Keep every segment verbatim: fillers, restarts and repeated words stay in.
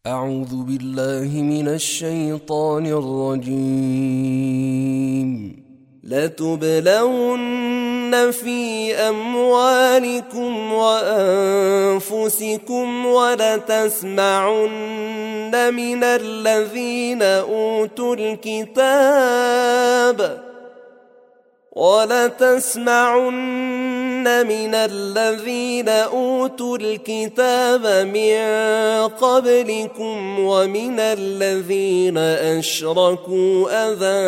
أعوذ بالله من الشيطان الرجيم. لتبلون في أموالكم وأنفسكم ولتسمعن من الذين أوتوا الكتاب ولتسمعن من الذين أوتوا الكتاب من قبلكم ومن الذين أشركوا أذى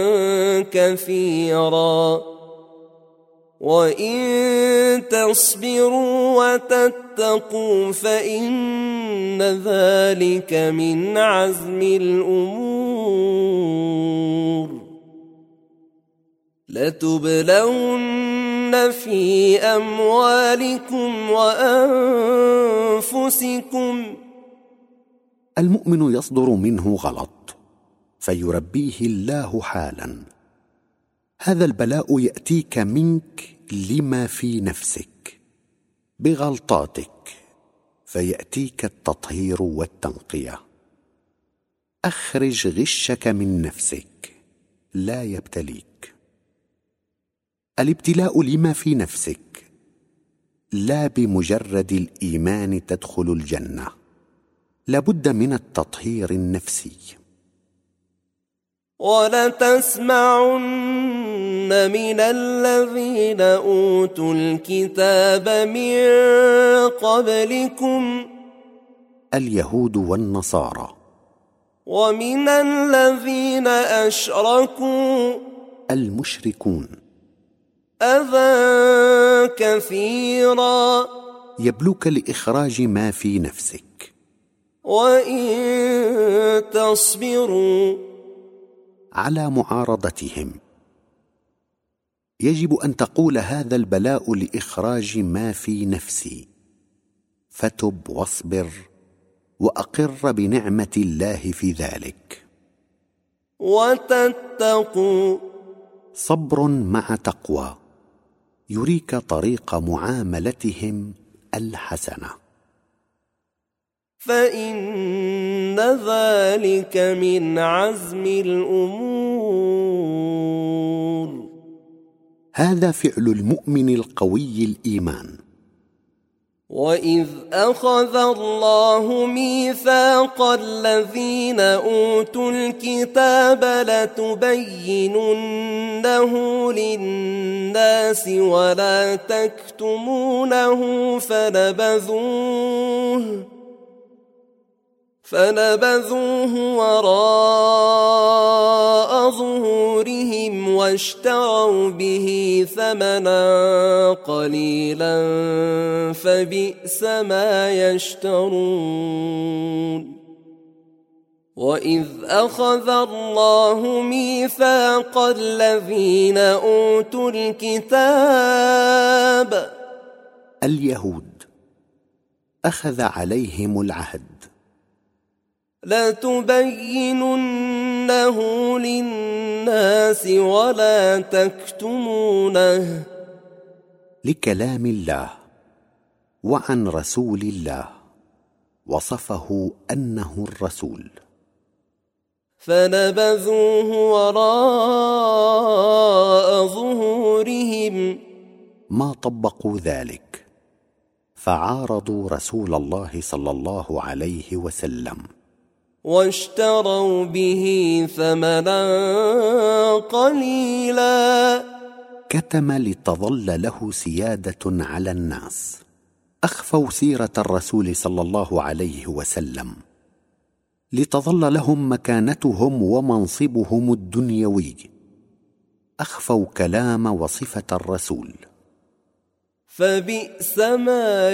كثيرا وإن تصبروا وتتقوا فإن ذلك من عزم الأمور. لتبلون في أموالكم وأنفسكم. المؤمن يصدر منه غلط فيربيه الله حالا. هذا البلاء يأتيك منك لما في نفسك بغلطاتك، فيأتيك التطهير والتنقية. أخرج غشك من نفسك لا يبتليك. الابتلاء لما في نفسك، لا بمجرد الإيمان تدخل الجنة، لابد من التطهير النفسي. ولتسمعن من الذين أوتوا الكتاب من قبلكم اليهود والنصارى، ومن الذين أشركوا المشركون، أذى كثيرا يبلوك لإخراج ما في نفسك. وإن تصبروا على معارضتهم. يجب أن تقول هذا البلاء لإخراج ما في نفسي، فتب واصبر وأقر بنعمة الله في ذلك. وتتقوا صبر مع تقوى يريك طريق معاملتهم الحسنة، فإن ذلك من عزم الأمور. هذا فعل المؤمن القوي الإيمان. وإذ أخذ الله ميثاق الذين أوتوا الكتاب لتبيننه للناس ولا تكتمونه فنبذوه فنبذوه وراء ظهورهم واشتروا به ثمنا قليلا فبئس ما يشترون. وإذ أخذ الله ميثاق الذين أوتوا الكتاب اليهود أخذ عليهم العهد لتبيننه للناس ولا تكتمونه لكلام الله وعن رسول الله، وصفه أنه الرسول. فنبذوه وراء ظهورهم ما طبقوا ذلك، فعارضوا رسول الله صلى الله عليه وسلم، واشتروا به ثمنا قليلا. كتم لتظل له سيادة على الناس. أخفوا سيرة الرسول صلى الله عليه وسلم لتظل لهم مكانتهم ومنصبهم الدنيوي. أخفوا كلام وصفة الرسول، فبئس ما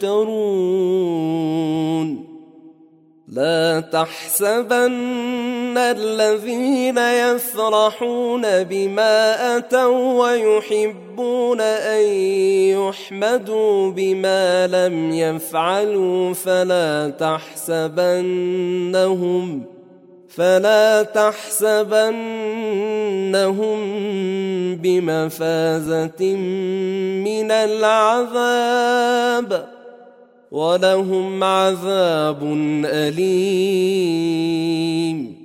يشترون. لا تحسبن الذين يفرحون بما أتوا ويحبون أن يحمدوا بما لم يفعلوا فلا تحسبنهم فلا تحسبنهم بمفازة من العذاب. ولهم عذاب أليم.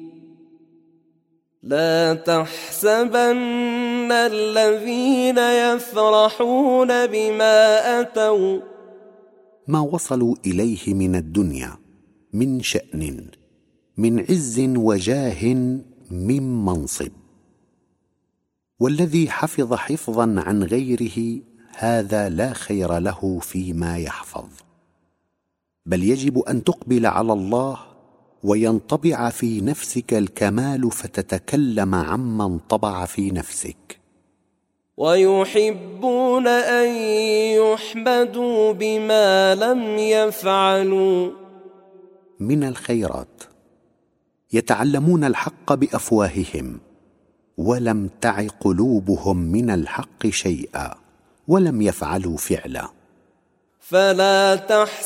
لا تحسبن الذين يفرحون بما أتوا ما وصلوا إليه من الدنيا من شأن، من عز وجاه، من منصب. والذي حفظ حفظا عن غيره هذا لا خير له فيما يحفظ، بل يجب أن تقبل على الله وينطبع في نفسك الكمال فتتكلم عمن طبع في نفسك. ويحبون أن يحمدوا بما لم يفعلوا من الخيرات، يتعلمون الحق بأفواههم ولم تعي قلوبهم من الحق شيئا ولم يفعلوا فعلا. فلا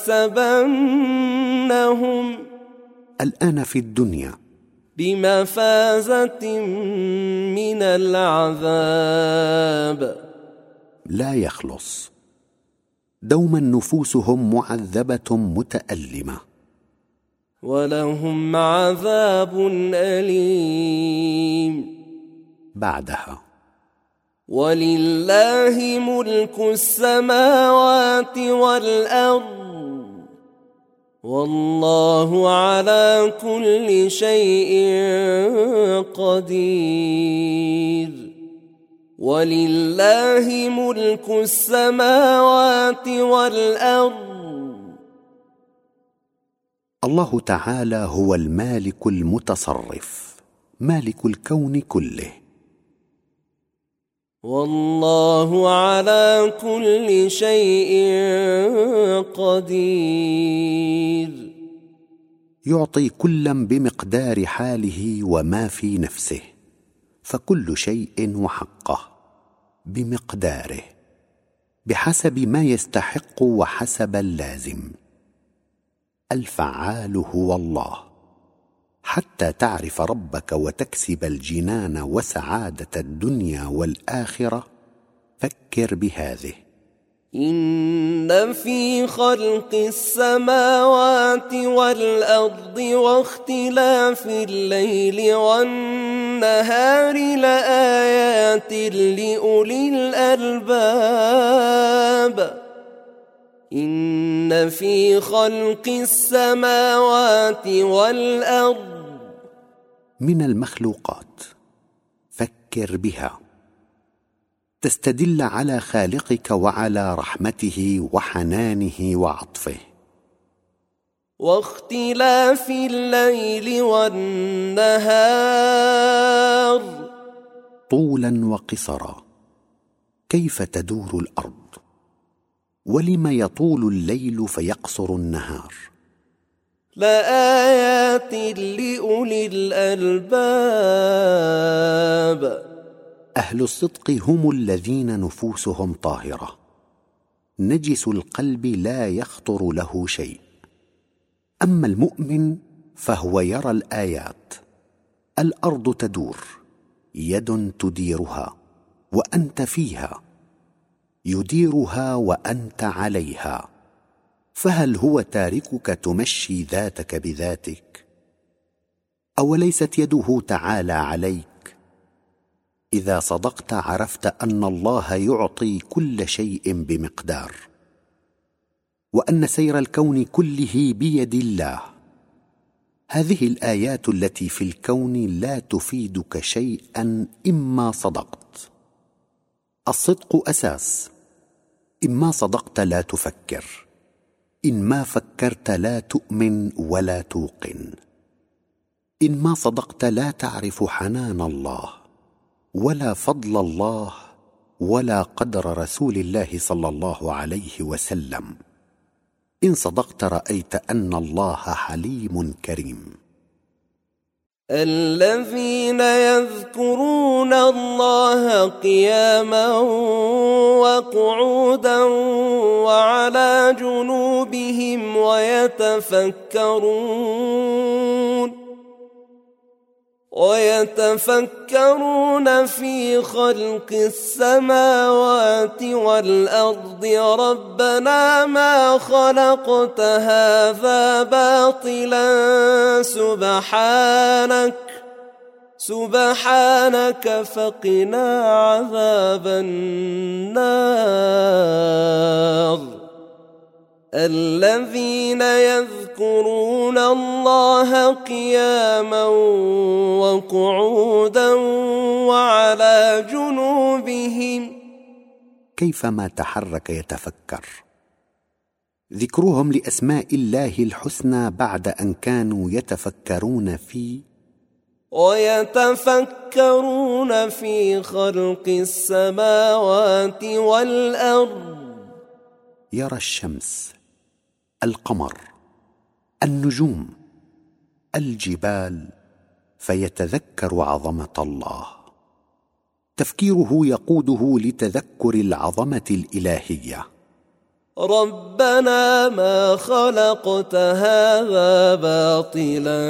تحسبنهم الآن في الدنيا بمفازة من العذاب، لا يخلص، دوما نفوسهم معذبة متألمة، ولهم عذاب أليم. بعدها ولله ملك السماوات والأرض والله على كل شيء قدير. ولله ملك السماوات والأرض. الله تعالى هو المالك المتصرف، مالك الكون كله. والله على كل شيء قدير. يعطي كلا بمقدار حاله وما في نفسه، فكل شيء وحقه بمقداره، بحسب ما يستحق وحسب اللازم. الفعال هو الله. حتى تعرف ربك وتكسب الجنان وسعادة الدنيا والآخرة فكر بهذه: إن في خلق السماوات والأرض واختلاف الليل والنهار لآيات لأولي الألباب. إن في خلق السماوات والأرض. من المخلوقات فكر بها، تستدل على خالقك وعلى رحمته وحنانه وعطفه. واختلاف الليل والنهار. طولا وقصرا. كيف تدور الأرض؟ ولم يطول الليل فيقصر النهار؟ لآيات لأولي الألباب. أهل الصدق هم الذين نفوسهم طاهرة، نجس القلب لا يخطر له شيء. أما المؤمن فهو يرى الآيات. الأرض تدور، يد تديرها وأنت فيها، يديرها وأنت عليها، فهل هو تاركك تمشي ذاتك بذاتك؟ أوليست يده تعالى عليك؟ إذا صدقت عرفت أن الله يعطي كل شيء بمقدار، وأن سير الكون كله بيد الله. هذه الآيات التي في الكون لا تفيدك شيئا إما صدقت. الصدق أساس، إما صدقت لا تفكر، إن ما فكرت لا تؤمن ولا توقن. إن ما صدقت لا تعرف حنان الله ولا فضل الله ولا قدر رسول الله صلى الله عليه وسلم. إن صدقت رأيت أن الله حليم كريم. الذين يذكرون الله قياما وقعودا وعلى جنوبهم ويتفكرون ويتفكرون في خلق السماوات والأرض ربنا ما خلقت هذا باطلا سبحانك سبحانك فقنا عذاب النار. الذين يذكرون الله قياما وقعودا وعلى جنوبهم. كيفما تحرك يتفكر. ذكرهم لأسماء الله الحسنى بعد أن كانوا يتفكرون في ويتفكرون في خلق السماوات والأرض. يرى الشمس، القمر، النجوم، الجبال، فيتذكر عظمة الله. تفكيره يقوده لتذكر العظمة الإلهية. ربنا ما خلقت هذا باطلا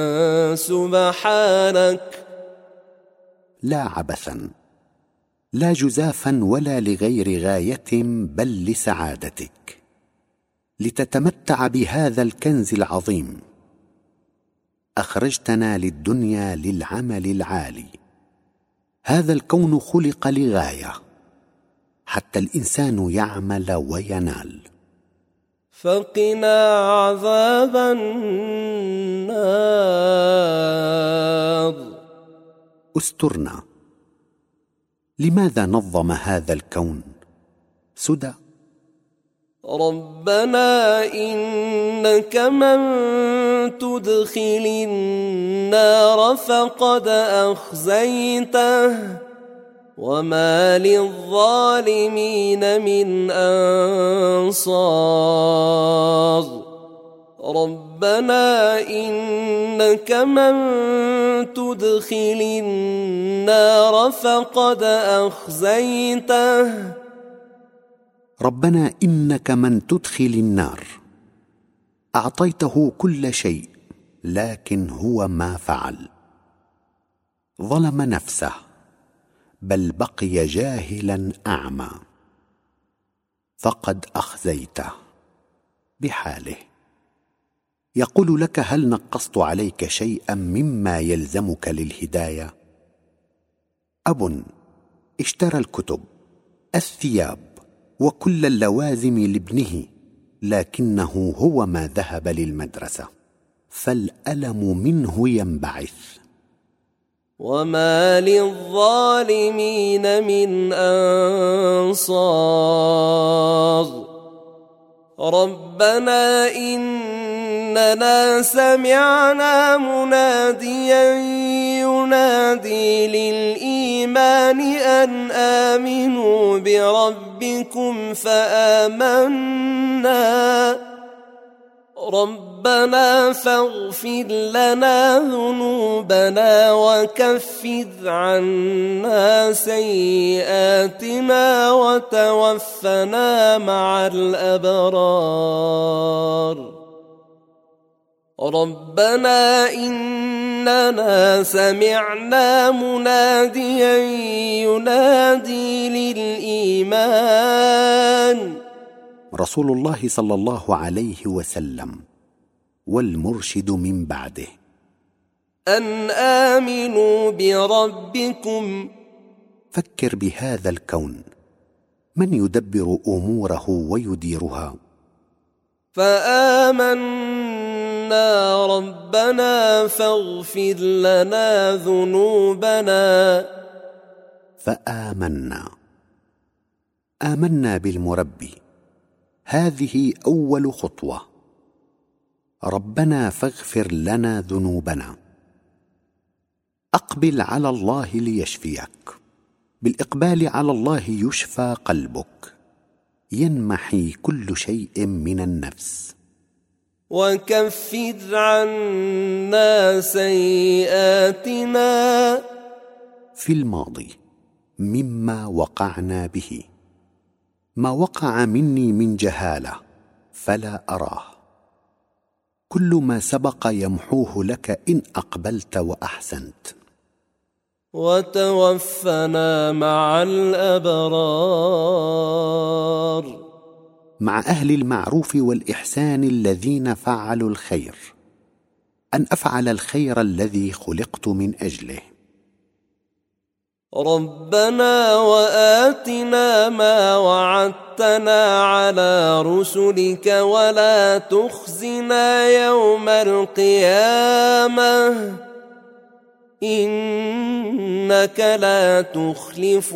سبحانك. لا عبثا، لا جزافا ولا لغير غاية، بل لسعادتك، لتتمتع بهذا الكنز العظيم. أخرجتنا للدنيا للعمل العالي. هذا الكون خلق لغاية، حتى الإنسان يعمل وينال. فقنا عذاب النار. استرنا. لماذا نظم هذا الكون سدى؟ ربنا إنك من تدخل النار فقد أخزيته وما للظالمين من أنصار. ربنا إنك من تدخل النار فقد أخزيته. ربنا إنك من تدخل النار أعطيته كل شيء، لكن هو ما فعل. ظلم نفسه، بل بقي جاهلا أعمى. فقد أخزيته بحاله. يقول لك: هل نقصت عليك شيئا مما يلزمك للهداية؟ أب اشترى الكتب، الثياب، وكل اللوازم لابنه، لكنه هو ما ذهب للمدرسة، فالألم منه ينبعث. وما للظالمين من أنصار. ربنا إننا سمعنا مناديا ينادي للإيمان أن آمنوا بربكم فآمنا. ربنا فاغفر لنا ذنوبنا وكفر عنا سيئاتنا وتوفنا مع الأبرار. ربنا إننا سمعنا مناديا ينادي للإيمان. رسول الله صلى الله عليه وسلم والمرشد من بعده. أن آمنوا بربكم. فكر بهذا الكون، من يدبر أموره ويديرها؟ فآمنا ربنا فاغفر لنا ذنوبنا. فآمنا، آمنا بالمربي. هذه أول خطوة. ربنا فاغفر لنا ذنوبنا. أقبل على الله ليشفيك. بالإقبال على الله يشفى قلبك، ينمحي كل شيء من النفس. وكفر عنا سيئاتنا. في الماضي مما وقعنا به، ما وقع مني من جهالة فلا أراه. كل ما سبق يمحوه لك إن أقبلت وأحسنت. وتوفنا مع الأبرار. مع أهل المعروف والإحسان الذين فعلوا الخير، أن أفعل الخير الذي خلقت من أجله. ربنا وآتنا ما وعدتنا على رسلك ولا تخزنا يوم القيامة إنك لا تخلف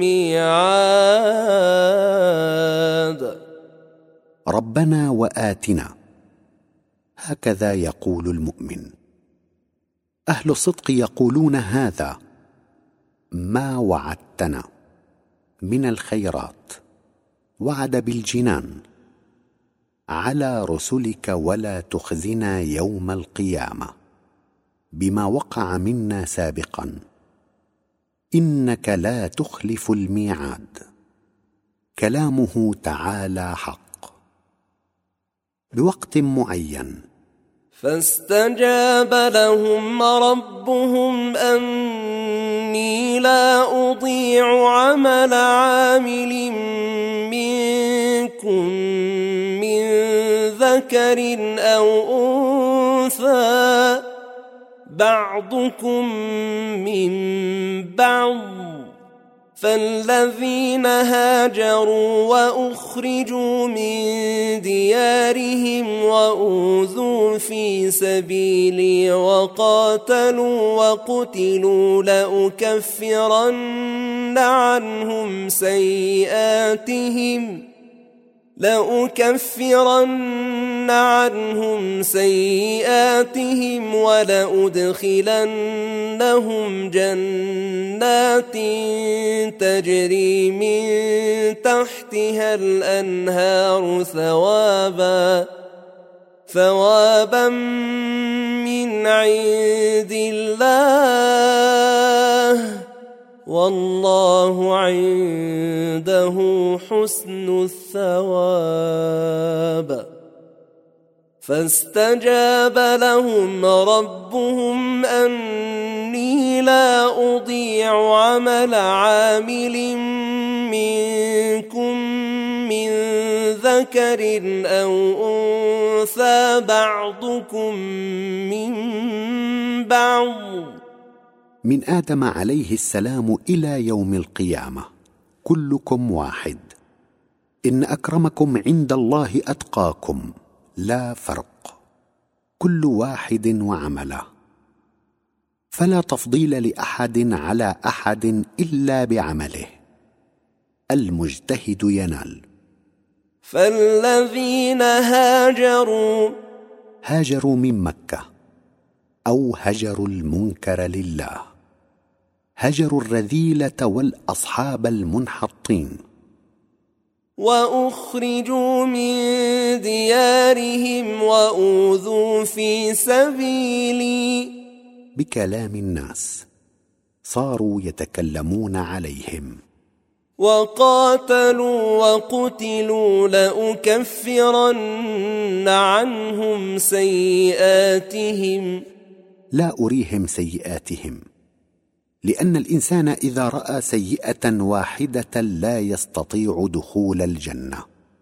الميعاد. ربنا وآتنا، هكذا يقول المؤمن. أهل الصدق يقولون هذا: ما وعدتنا من الخيرات، وعد بالجنان، على رسلك ولا تخزنا يوم القيامة، بما وقع منا سابقا، إنك لا تخلف الميعاد. كلامه تعالى حق. بوقت معين. فاستجاب لهم ربهم أني لا أضيع عمل عامل منكم من ذكر أو أنثى بعضكم من بعض، فالذين هاجروا وأخرجوا من ديارهم وأوذوا في سبيلي وقاتلوا وقتلوا لأكفرن عنهم سيئاتهم لأكفرن عنهم سيئاتهم ولأدخلنهم جنات تجري من تحتها الأنهار ثوابا ثوابا من عند الله والله عنده حسن الثواب. فاستجاب لهم ربهم أني لا أضيع عمل عامل منكم من ذكر أو أنثى بعضكم من بعض، من آدم عليه السلام إلى يوم القيامة كلكم واحد. إن أكرمكم عند الله أتقاكم، لا فرق، كل واحد وعمله، فلا تفضيل لأحد على أحد إلا بعمله. المجتهد ينال. فالذين هاجروا هاجروا من مكة، أو هجروا المنكر لله، هجروا الرذيلة والأصحاب المنحطين، وأخرجوا من ديارهم وأوذوا في سبيلي، بكلام الناس صاروا يتكلمون عليهم، وقاتلوا وقتلوا لأكفرن عنهم سيئاتهم. لا أريهم سيئاتهم، لأن الإنسان إذا رأى سيئة واحدة لا يستطيع دخول الجنة.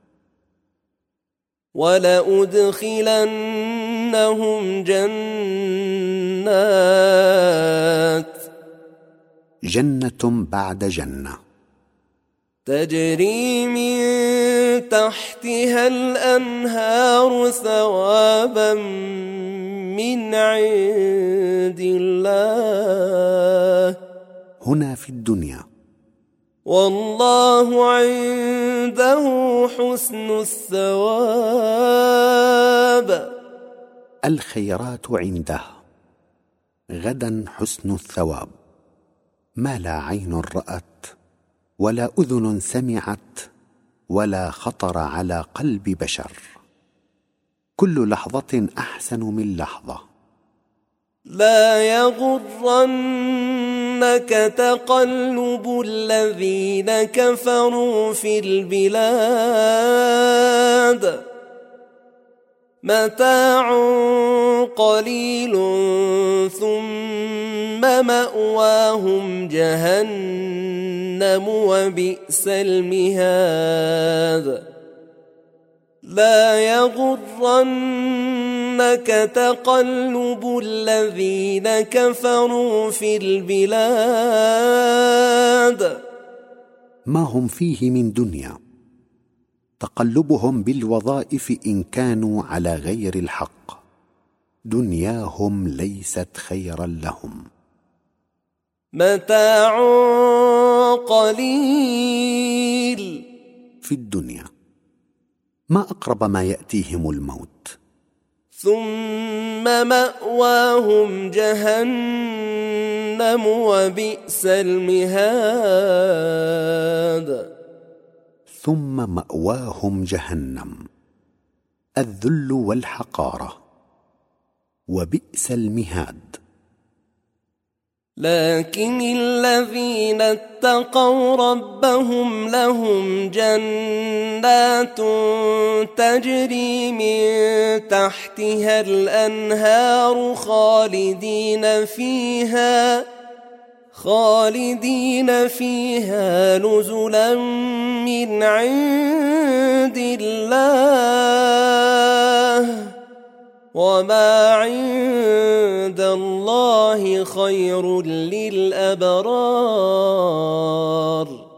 ولأدخلنهم جنات جنة بعد جنة تجري من تحتها الأنهار ثوابا من عند الله، هنا في الدنيا، والله عنده حسن الثواب. الخيرات عنده، غدا حسن الثواب، ما لا عين رأت ولا أذن سمعت ولا خطر على قلب بشر. كل لحظة أحسن من لحظة. لا يغرنك تقلب الذين كفروا في البلاد، متاع قليل ثم مأواهم جهنم وبئس المهاد لا يغرنك تقلب الذين كفروا في البلاد. ما هم فيه من دنيا، تقلبهم بالوظائف إن كانوا على غير الحق، دنياهم ليست خيرا لهم. متاع قليل في الدنيا، ما أقرب ما يأتيهم الموت. ثم مأواهم جهنم وبئس المهاد ثم مأواهم جهنم، الذل والحقارة، وبئس المهاد. لكن الذين اتقوا ربهم لهم جنات تجري من تحتها الأنهار خالدين فيها خالدين فيها نزلا من عند الله وما عند الله خير للأبرار.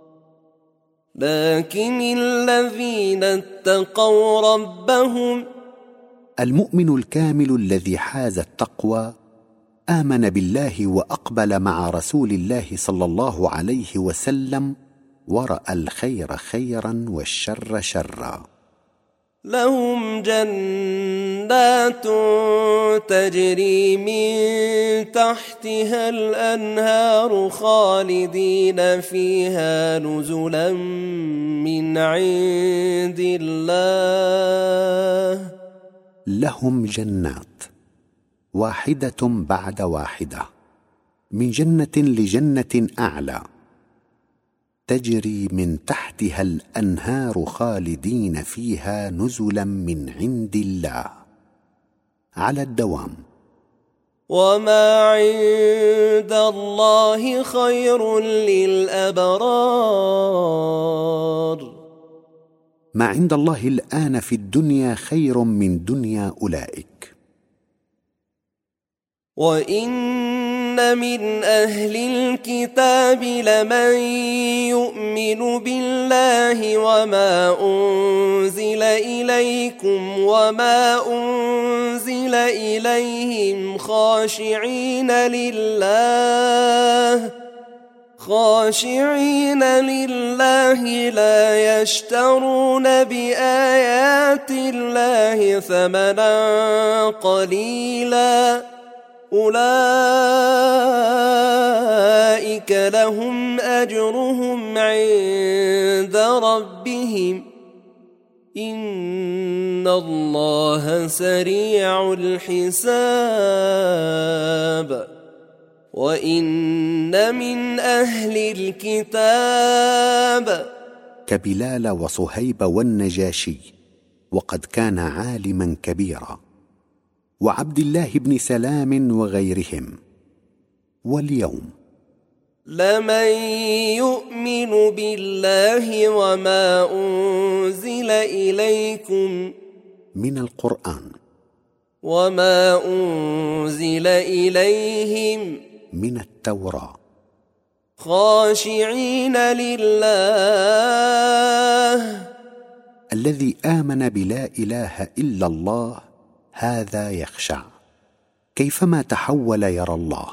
لكن الذين اتقوا ربهم، المؤمن الكامل الذي حاز التقوى آمن بالله وأقبل مع رسول الله صلى الله عليه وسلم ورأى الخير خيرا والشر شرا، لهم جنات تجري من تحتها الأنهار خالدين فيها نزلا من عند الله. لهم جنات واحدة بعد واحدة من جنة لجنة أعلى تجري من تحتها الأنهار خالدين فيها نزلا من عند الله على الدوام. وما عند الله خير للأبرار. ما عند الله الآن في الدنيا خير من دنيا أولئك. وإن من أهل الكتاب لمن يؤمن بالله وما أنزل إليكم وما أنزل إليهم خاشعين لله خاشعين لله لا يشترون بآيات الله ثمنا قليلا أولئك لهم أجرهم عند ربهم إن الله سريع الحساب. وإن من أهل الكتاب كبلال وصهيب والنجاشي، وقد كان عالما كبيرا، وعبد الله بن سلام وغيرهم. واليوم لمن يؤمن بالله وما أنزل إليكم من القرآن وما أنزل إليهم من التوراة خاشعين لله. الذي آمن بلا إله إلا الله هذا يخشع، كيفما تحول يرى الله.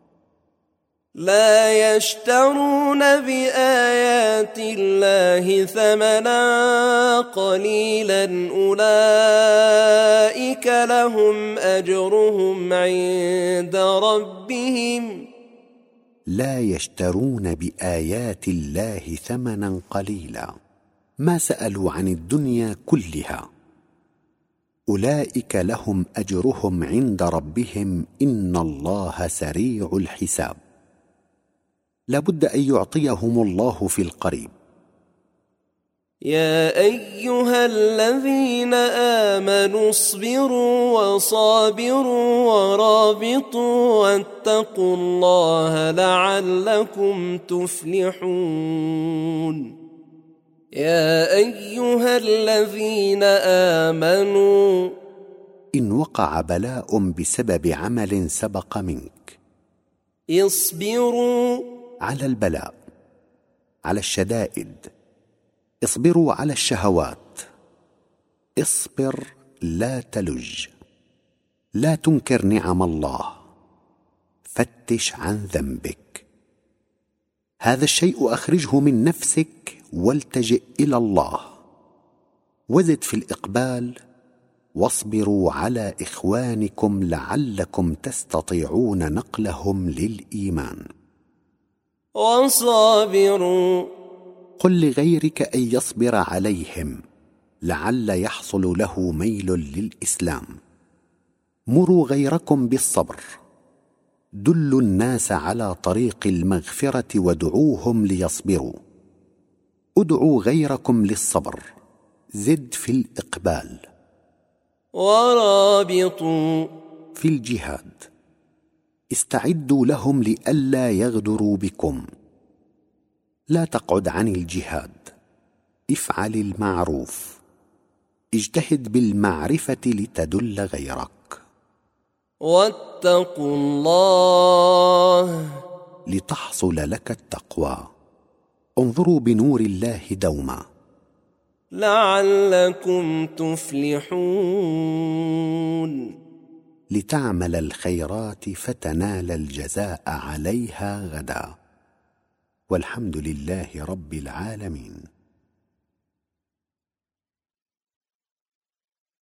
لا يشترون بآيات الله ثمنا قليلا أولئك لهم أجرهم عند ربهم. لا يشترون بآيات الله ثمنا قليلا، ما سألوا عن الدنيا كلها. أولئك لهم أجرهم عند ربهم إن الله سريع الحساب. لابد أن يعطيهم الله في القريب. يا أيها الذين آمنوا اصبروا وصابروا ورابطوا واتقوا الله لعلكم تفلحون يا أيها الذين آمنوا إن وقع بلاء بسبب عمل سبق منك اصبروا على البلاء، على الشدائد، اصبروا على الشهوات، اصبر لا تلج، لا تنكر نعم الله، فتش عن ذنبك. هذا الشيء أخرجه من نفسك والتجئ إلى الله، وزد في الإقبال، واصبروا على إخوانكم لعلكم تستطيعون نقلهم للإيمان. وصابروا قل لغيرك أن يصبر عليهم لعل يحصل له ميل للإسلام. مروا غيركم بالصبر، دلوا الناس على طريق المغفرة ودعوهم ليصبروا. ادعوا غيركم للصبر، زد في الإقبال. ورابطوا في الجهاد، استعدوا لهم لئلا يغدروا بكم. لا تقعد عن الجهاد، افعل المعروف، اجتهد بالمعرفة لتدل غيرك. واتقوا الله لتحصل لك التقوى. انظروا بنور الله دوما لعلكم تفلحون، لتعمل الخيرات فتنال الجزاء عليها غدا. والحمد لله رب العالمين.